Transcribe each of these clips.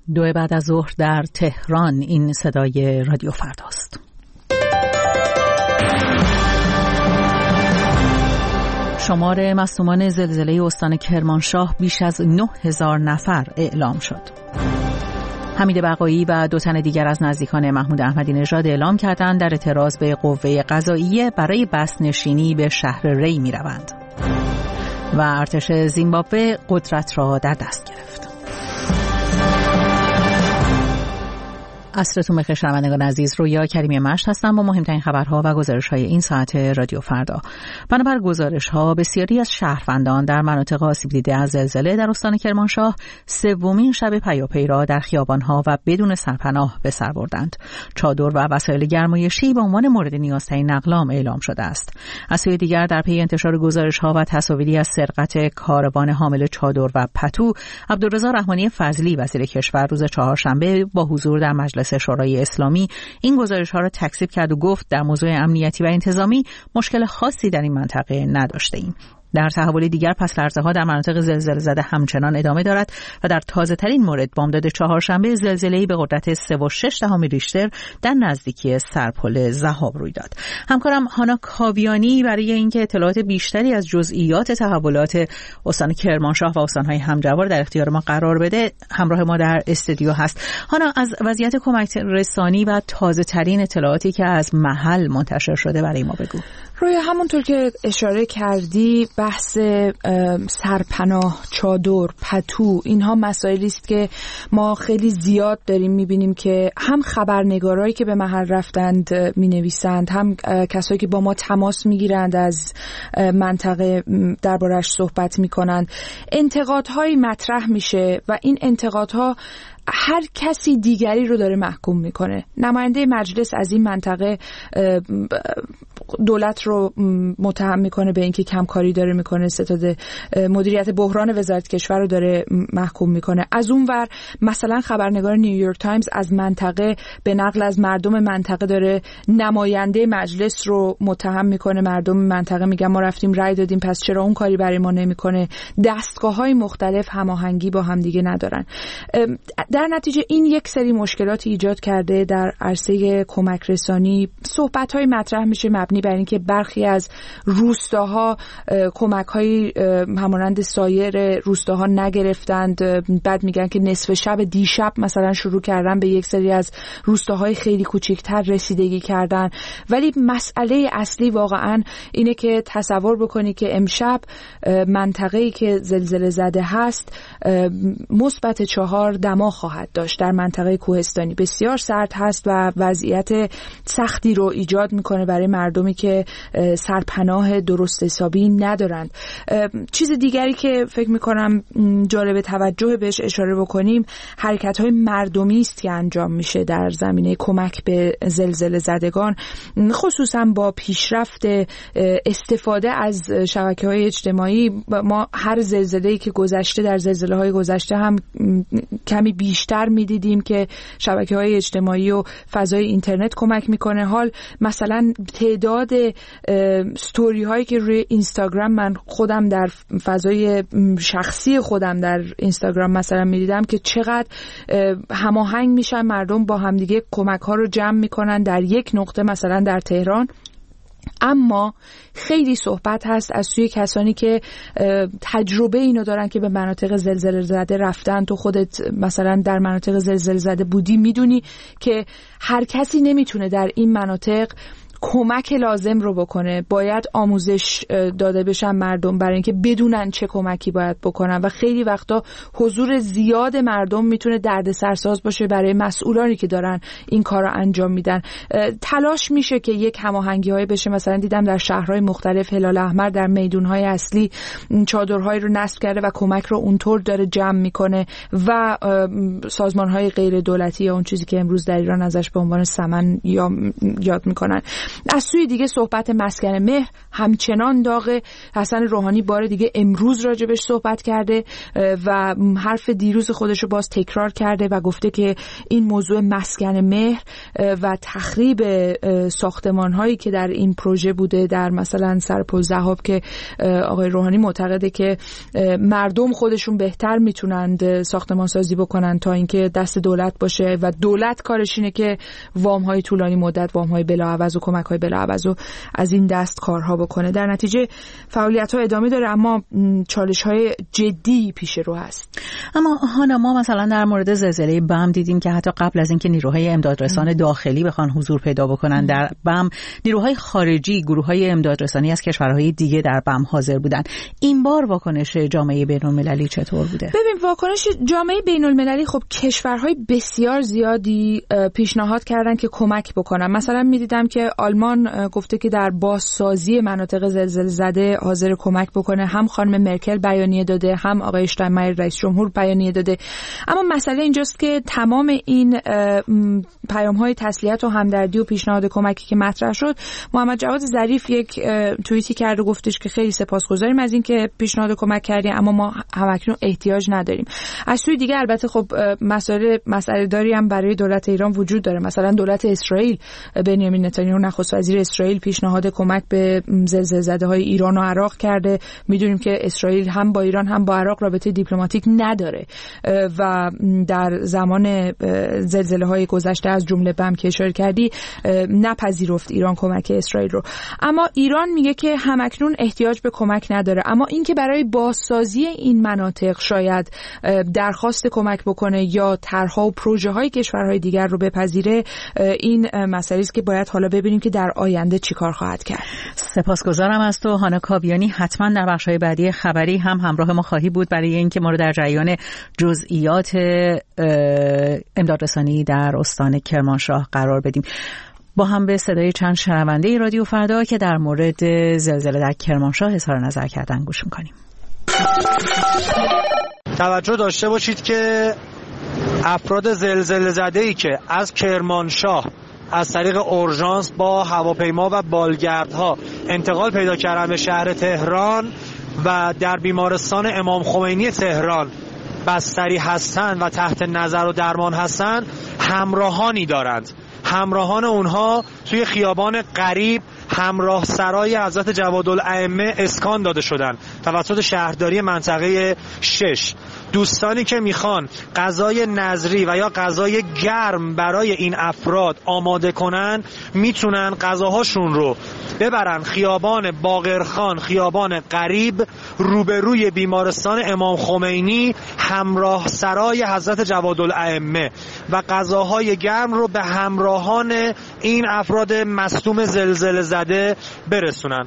2 بعد از ظهر در تهران. این صدای رادیو فرداست. شمار مصدومان زلزله استان کرمانشاه بیش از 9000 نفر اعلام شد. حمید بقایی و 2 تن دیگر از نزدیکان محمود احمدی نژاد اعلام کردند در اعتراض به قوه قضاییه برای بسنشینی به شهر ری می روند. و ارتش زیمبابوه قدرت را در دست گرفت. عصرتون بخیر شنوندگان عزیز، رویا کریمی مشت هستم با مهمترین خبرها و گزارش‌های این ساعت رادیو فردا. بنابر گزارش‌ها بسیاری از شهروندان در مناطق آسیب دیده از زلزله در استان کرمانشاه سومین شب پیاپی را در خیابان‌ها و بدون سرپناه به سر بردند. چادر و وسایل گرمایشی به عنوان مورد نیازترین اقلام اعلام شده است. از سوی دیگر در پی انتشار گزارش‌ها و تصاویری از سرقت کاروان حامل چادر و پتو، عبدالرضا رحمانی فضلی وزیر کشور روز چهارشنبه با حضور در مجلس شورای اسلامی این گزارش‌ها را تکذیب کرد و گفت در موضوع امنیتی و انتظامی مشکل خاصی در این منطقه نداشته‌ایم. در تحول دیگر پس لرزه‌ها در مناطق زلزله زده همچنان ادامه دارد و در تازه‌ترین مورد بامداد چهارشنبه زلزله‌ای به قدرت 3.6 ریشتر در نزدیکی سرپل ضحاب روی داد. همکارم هانا کاویانی برای اینکه اطلاعات بیشتری از جزئیات تحولات استان کرمانشاه و استان‌های همجوار در اختیار ما قرار بده همراه ما در استودیو هست. هانا، از وضعیت کمک رسانی و تازه‌ترین اطلاعاتی که از محل منتشر شده برای ما بگو. روی همونطور که اشاره کردی بحث سرپناه، چادر، پتو، اینها مسائلی است که ما خیلی زیاد داریم میبینیم که هم خبرنگارایی که به محل رفتند مینویسند، هم کسایی که با ما تماس میگیرند از منطقه دربارش صحبت میکنند. انتقادهایی مطرح میشه و این انتقادها هر کسی دیگری رو داره محکوم میکنه. نماینده مجلس از این منطقه دولت رو متهم میکنه به اینکه کمکاری داره میکنه، ستاد مدیریت بحران وزارت کشور رو داره محکوم میکنه. از اون ور مثلا خبرنگار نیویورک تایمز از منطقه به نقل از مردم منطقه داره نماینده مجلس رو متهم میکنه. مردم منطقه میگن ما رفتیم رای دادیم پس چرا اون کاری برای ما نمیکنه. دستگاه‌های مختلف هماهنگی با هم دیگه ندارن. در نتیجه این یک سری مشکلاتی ایجاد کرده در عرصه کمک رسانی. صحبت‌های مطرح میشه مبنی بر اینکه برخی از روستاها کمک‌های همانند سایر روستاها نگرفتند. بعد میگن که نصف شب دیشب مثلا شروع کردن به یک سری از روستاهای خیلی کوچکتر رسیدگی کردن. ولی مسئله اصلی واقعا اینه که تصور بکنی که امشب منطقه‌ای که زلزله زده هست مثبت 4 دما خواهد داشت. در منطقه کوهستانی بسیار سرد هست و وضعیت سختی رو ایجاد میکنه برای مردمی که سرپناه درست حسابی ندارند. چیز دیگری که فکر میکنم جالب توجه بهش اشاره بکنیم حرکت‌های مردمی است که انجام میشه در زمینه کمک به زلزله زدگان، خصوصا با پیشرفت استفاده از شبکه‌های اجتماعی. ما هر زلزله‌ای که گذشته در زلزله‌های گذشته هم کمی بیشتر میدیدیم که شبکه‌های اجتماعی و فضای اینترنت کمک میکنه. حال مثلا تعداد ستوری هایی که روی اینستاگرام من خودم در فضای شخصی خودم در اینستاگرام مثلا میدیدم که چقدر هماهنگ میشن مردم با همدیگه کمک ها رو جمع میکنن در یک نقطه مثلا در تهران. اما خیلی صحبت هست از سوی کسانی که تجربه اینو دارن که به مناطق زلزله زده رفتن. تو خودت مثلا در مناطق زلزله زده بودی، میدونی که هر کسی نمیتونه در این مناطق کمک لازم رو بکنه. باید آموزش داده بشن مردم برای اینکه بدونن چه کمکی باید بکنن و خیلی وقتا حضور زیاد مردم میتونه دردسرساز باشه برای مسئولانی که دارن این کار رو انجام میدن. تلاش میشه که یک هماهنگی‌های بشه. مثلا دیدم در شهرهای مختلف هلال احمر در میدونهای اصلی چادرهایی رو نصب کرده و کمک رو اونطور داره جمع میکنه و سازمان‌های غیر دولتی یا اون چیزی که امروز در ایران ازش به عنوان سمن یاد میکنن. از سوی دیگه صحبت مسکن مهر همچنان داغه. حسن روحانی بار دیگه امروز راجبش صحبت کرده و حرف دیروز خودش رو باز تکرار کرده و گفته که این موضوع مسکن مهر و تخریب ساختمان هایی که در این پروژه بوده، در مثلا سرپل ذهاب که آقای روحانی معتقده که مردم خودشون بهتر میتونند ساختمان سازی بکنن تا اینکه دست دولت باشه و دولت کارش اینه که وام های طولانی مدت، وام های بلاعوض و کمک های بلاعوض و از این دست کارها بکنه. در نتیجه فعالیت ها ادامه داره اما چالش های جدی پیش رو هست. اما هانا ما مثلا در مورد زلزله بم دیدیم که حتی قبل از اینکه نیروهای امدادرسان داخلی بخوان حضور پیدا بکنن در بم، نیروهای خارجی، گروه‌های امدادرسانی از کشورهای دیگه در بم حاضر بودن. این بار واکنش جامعه بین‌المللی چطور بوده؟ ببین واکنش جامعه بین‌المللی، خب کشورهای بسیار زیادی پیشنهاد کردن که کمک بکنن. مثلا می‌دیدم که آلمان گفته که در بازسازی مناطق زلزله زده حاضر کمک بکنه. هم خانم مرکل بیانیه داده، هم آقای اشتاینمایر رئیس جمهور بیانیه داده. اما مسئله اینجاست که تمام این پیام‌های تسلیت و همدردی و پیشنهاد کمکی که مطرح شد، محمد جواد ظریف یک توییتی کرد و گفتش که خیلی سپاسگزاریم از اینکه پیشنهاد کمک کردیم اما ما همکنون احتیاج نداریم. از سوی دیگه البته خب مسئله داری هم برای دولت ایران وجود داره. مثلا دولت اسرائیل، بنیامین نتانیاهو نخست وزیر اسرائیل پیشنهاد کمک به زلزله زده‌های ایران و عراق کرده. میدونیم که اسرائیل هم با ایران هم با عراق رابطه دیپلماتیک نداره و در زمان زلزله‌های گذشته از جمله بم که اشاره کردی نپذیرفت ایران کمک اسرائیل رو. اما ایران میگه که همکنون احتیاج به کمک نداره. اما اینکه برای بازسازی این مناطق شاید درخواست کمک بکنه یا طرح‌ها و پروژه‌های کشورهای دیگر رو بپذیره، این مسئله است که باید حالا ببینیم که در آینده چیکار خواهد کرد. سپاسگزارم از تو هانا کاویانی. حتما در بخش‌های بعدی خبری هم همراه ما خواهی بود برای اینکه ما رو در جریان جزئیات امدادرسانی در استان کرمانشاه قرار بدیم. با هم به صدای چند شنونده رادیو فردا که در مورد زلزله در کرمانشاه اظهار نظر کردن گوش می‌کنیم. توجه داشته باشید که افراد زلزله زده‌ای که از کرمانشاه از طریق اورژانس با هواپیما و بالگردها انتقال پیدا کردن به شهر تهران و در بیمارستان امام خمینی تهران بستری هستند و تحت نظر و درمان هستند، همراهانی دارند. همراهان اونها توی خیابان قریب همراه سرای حضرت جوادالائمه اسکان داده شدن توسط شهرداری منطقه 6. دوستانی که میخوان غذای نظری و یا غذای گرم برای این افراد آماده کنن میتونن غذاهاشون رو ببرن خیابان باقرخان، خیابان قریب روبروی بیمارستان امام خمینی همراه سرای حضرت جوادالائمه و غذاهای گرم رو به همراهان این افراد مصدوم زلزله زده برسونن.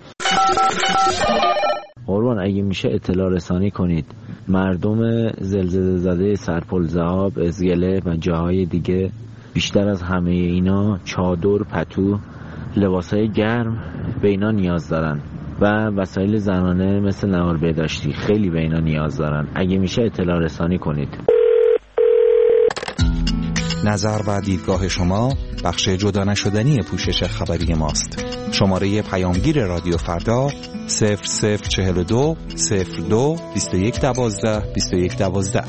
قربان اگه میشه اطلاع رسانی کنید مردم زلزله زده سرپل ذهاب، ازگله و جاهای دیگه بیشتر از همه اینا چادر، پتو، لباسای گرم به اینا نیاز دارن و وسایل زنانه مثل نوار بهداشتی خیلی به اینا نیاز دارن. اگه میشه اطلاع رسانی کنید. نظر و دیدگاه شما بخش جدا نشدنی پوشش خبری ماست. شماره پیامگیر رادیو فردا 0042 02 2112 2112.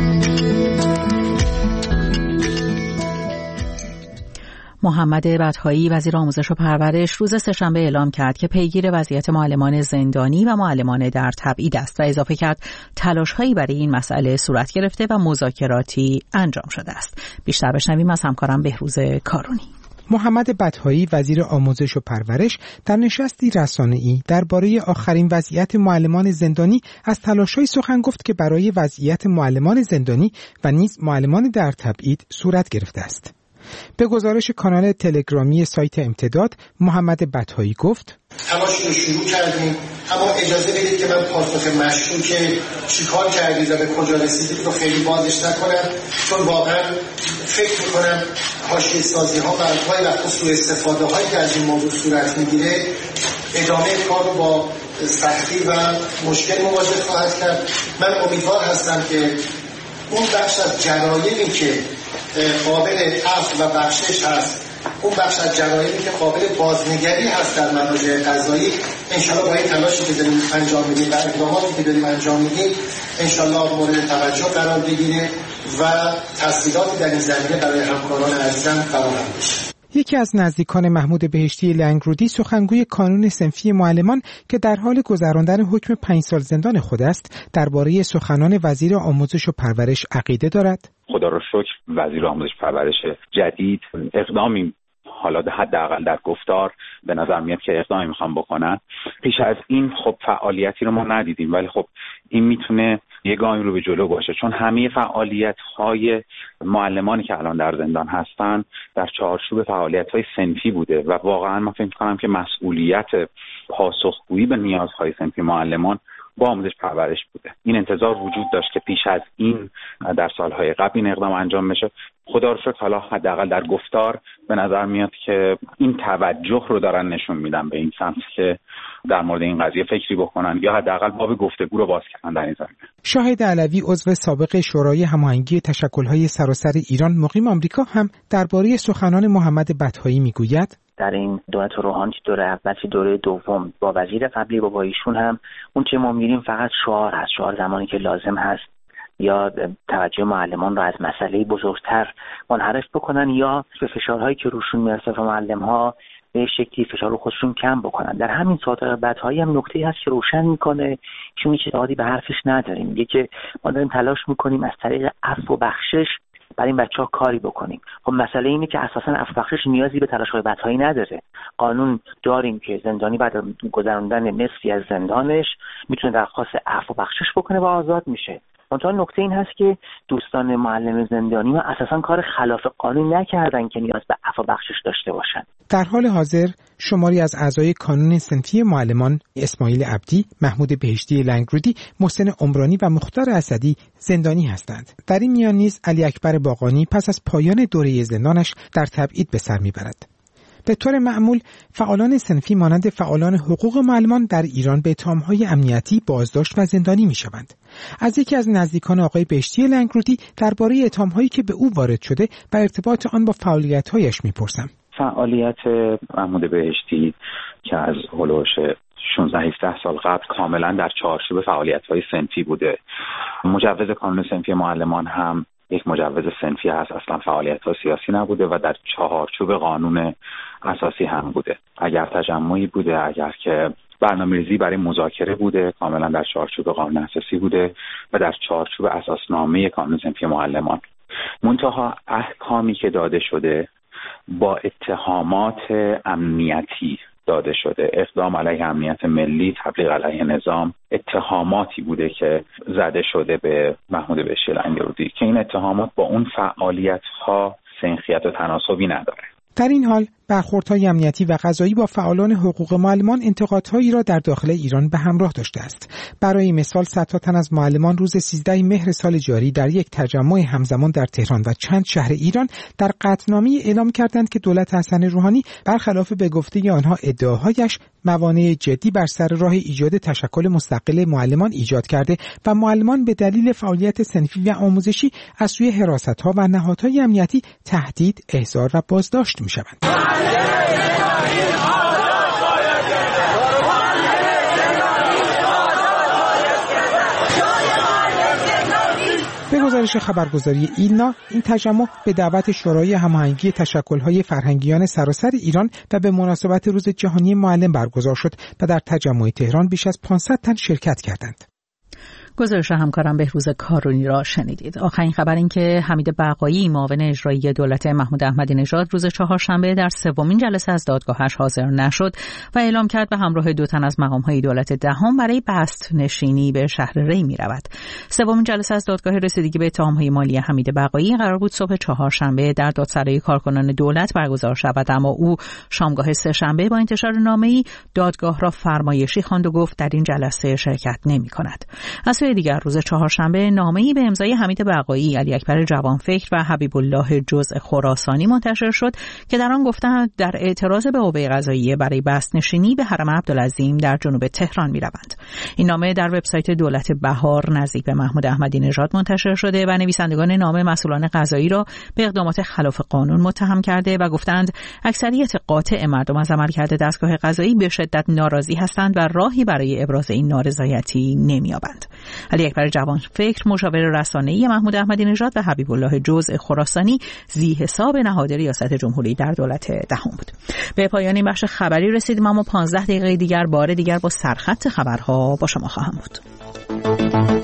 محمد بطحایی وزیر آموزش و پرورش روز سه‌شنبه اعلام کرد که پیگیر وضعیت معلمان زندانی و معلمان در تبعید است و اضافه کرد تلاش‌هایی برای این مسئله صورت گرفته و مذاکراتی انجام شده است. بیشتر بشنویم از همکارم بهروز کارونی. محمد بطحایی وزیر آموزش و پرورش در نشستی رسانه‌ای درباره آخرین وضعیت معلمان زندانی از تلاش‌های سخن گفت که برای وضعیت معلمان زندانی و نیز معلمان در تبعید صورت گرفته است. به گزارش کانال تلگرامی سایت امتداد، محمد بطحایی گفت: تماشا رو شروع کردیم، اما اجازه بدید که من پاسخ مشکوک چیکار کردید و به کجا رسیدید رو خیلی بازش نکنم، چون واقعا فکر میکنم حاشیه سازی ها و گاهی وقتا سوء استفاده هایی که از این موضوع صورت میگیره ادامه کار رو با سختی و مشکل مواجه خواهد کرد. من امیدوار هستم که اون بخش از جرایمی که قابل عفو و بخشش هست اون بخش از جرایمی که قابل بازنگری هست در مراجع قضایی انشالله با این تلاشی که داریم انجام میدیم و اقداماتی که داریم انجام میدیم انشالله مورد توجه قرار بگیره و تسهیلاتی در این زمینه برای همکاران عزیزم فراهم بشه. یکی از نزدیکان محمود بهشتی لنگرودی سخنگوی کانون صنفی معلمان که در حال گذراندن حکم 5 سال زندان خود است درباره سخنان وزیر آموزش و پرورش عقیده دارد. خدا را شکر وزیر آموزش پرورش جدید اقدامی حالا حداقل در گفتار به نظر میاد که اقدامی میخوام بکنن. پیش از این خب فعالیتی رو ما ندیدیم، ولی خب این میتونه یه گامی رو به جلو باشه، چون همه فعالیت‌های معلمانی که الان در زندان هستن در چارچوب فعالیت‌های صنفی بوده و واقعا من فکر می‌کنم که مسئولیت پاسخگویی به نیازهای صنفی معلمان با آموزش پرورش بوده. این انتظار وجود داشت که پیش از این در سالهای قبل این اقدام انجام بشه. خدا رو شکر حالا حداقل در گفتار به نظر میاد که این توجه رو دارن نشون میدن به این سمت که در مورد این قضیه فکری بکنن یا حداقل باب گفتگو رو باز کردن در این زمینه. شاهد علوی عضو سابق شورای هماهنگی تشکل‌های سراسر ایران مقیم آمریکا هم درباره سخنان محمد بطحایی میگوید در این دولت روحانی دوره اول دوره دوم با وزیر قبلی با ایشون هم اون چه ما می‌بینیم فقط شعار هست، شعار زمانی که لازم هست یا توجه معلمان را از مسئله بزرگتر منحرف بکنن یا به فشارهایی که روشون میرسه و معلم‌ها به شکلی فشار رو خودشون کم بکنن. در همین ساعت بعدهایی هم نکته‌ای هست که روشن میکنه که هیچ اعتقادی به حرفش نداریم. میگه که ما داریم تلاش میکنیم از طریق عفو و بخشش برای این بچه‌ها کاری بکنیم. خب مسئله اینه که اساساً عفو و بخشش نیازی به تلاش‌های بعدهایی نداره. قانون داریم که زندانی بعد از گذراندن نصفی از زندانش میتونه درخواست عفو و بخشش بکنه و آزاد میشه. منتها نکته این هست که دوستان معلم زندانی ما اساساً کار خلاف قانون نکردن که نیاز به عفو و بخشش داشته باشن. در حال حاضر شماری از اعضای کانون صنفی معلمان اسماعیل عبدی، محمود بهشتی لنگرودی، محسن عمرانی و مختار اسدی زندانی هستند. در این میان نیز علی اکبر باقانی پس از پایان دوره زندانش در تبعید به سر میبرد. به طور معمول فعالان صنفی مانند فعالان حقوق معلمان در ایران به اتهام‌های امنیتی بازداشت و زندانی می‌شوند. از یکی از نزدیکان آقای بهشتی لنگرودی درباره اتهام‌هایی که به او وارد شده و ارتباط آن با فعالیت‌هایش می‌پرسم. فعالیت محمود بهشتی که از هولوش 16-17 سال قبل کاملا در چارچوب فعالیت‌های صنفی بوده. مجوز کانون صنفی معلمان هم یک مجوز صنفی هست، اصلا فعالیت‌ها سیاسی نبوده و در چارچوب قانون اساسی هم بوده. اگر تجمعی بوده، اگر که برنامه‌ریزی برای مذاکره بوده، کاملا در چارچوب قانون اساسی بوده و در چارچوب اساسنامه کانون صنفی معلمان. منتها احکامی که داده شده با اتهامات امنیتی داده شده، اقدام علیه امنیت ملی، تبلیغ علیه نظام، اتهاماتی بوده که زده شده به محمود بهشتی لنگرودی که این اتهامات با اون فعالیت‌ها سنخیت و تناسبی نداره. در این حال برخوردهای امنیتی و قضایی با فعالان حقوق معلمان انتقادهایی را در داخل ایران به همراه داشته است. برای مثال 100 تن از معلمان روز 13 مهر سال جاری در یک تجمع همزمان در تهران و چند شهر ایران در قطعنامه اعلام کردند که دولت حسن روحانی برخلاف به گفته آنها ادعاهایش موانع جدی بر سر راه ایجاد تشکل مستقل معلمان ایجاد کرده و معلمان به دلیل فعالیت صنفی و آموزشی از سوی حراست‌ها و نهادهای امنیتی تهدید، احضار و بازداشت می‌شوند. به گزارش خبرگزاری ایلنا، این تجمع به دعوت شورای هماهنگی تشکل‌های فرهنگیان سراسر ایران و به مناسبت روز جهانی معلم برگزار شد و در تجمع تهران بیش از 500 تن شرکت کردند. گزارش همکارم بهروز کارونی را شنیدید. آخرین خبر این که حمید بقایی معاون اجرایی دولت محمود احمدی نژاد روز چهارشنبه در سومین جلسه از دادگاهش حاضر نشد و اعلام کرد به همراه 2 تن از مقام‌های دولت دهم برای بست نشینی به شهر ری می‌رود. سومین جلسه از دادگاه رسیدگی به اتهام‌های مالی حمید بقایی قرار بود صبح چهارشنبه در دادسرای کارکنان دولت برگزار شود، اما او شامگاه سه‌شنبه با انتشار نامه‌ای دادگاه را فرمایشی خواند و گفت در این جلسه شرکت نمی‌کند. از سوی دیگر روز چهارشنبه نامه‌ای به امضای حمید بقایی، علی اکبر جوانفکر و حبیب الله جزء خراسانی منتشر شد که در آن گفتند در اعتراض به قوه قضاییه برای بسطنشینی به حرم عبدالعظیم در جنوب تهران می‌روند. این نامه در وبسایت دولت بهار نزدیک به محمود احمدی نژاد منتشر شده و نویسندگان نامه مسئولان قضایی را به اقدامات خلاف قانون متهم کرده و گفتند اکثریت قاطع مردم از عملکرد دستگاه قضایی به شدت ناراضی هستند و راهی برای ابراز این نارضایتی نمی‌یابند. علی اکبر جوانفکر مشاور رسانه‌ای محمود احمدی نژاد و حبیب الله جزء خراسانی ذی حساب نهاد ریاست جمهوری در دولت دهم بود. به پایان این بخش خبری رسیدیم، اما 15 دقیقه دیگر بار دیگر با سرخط خبرها با شما خواهم بود.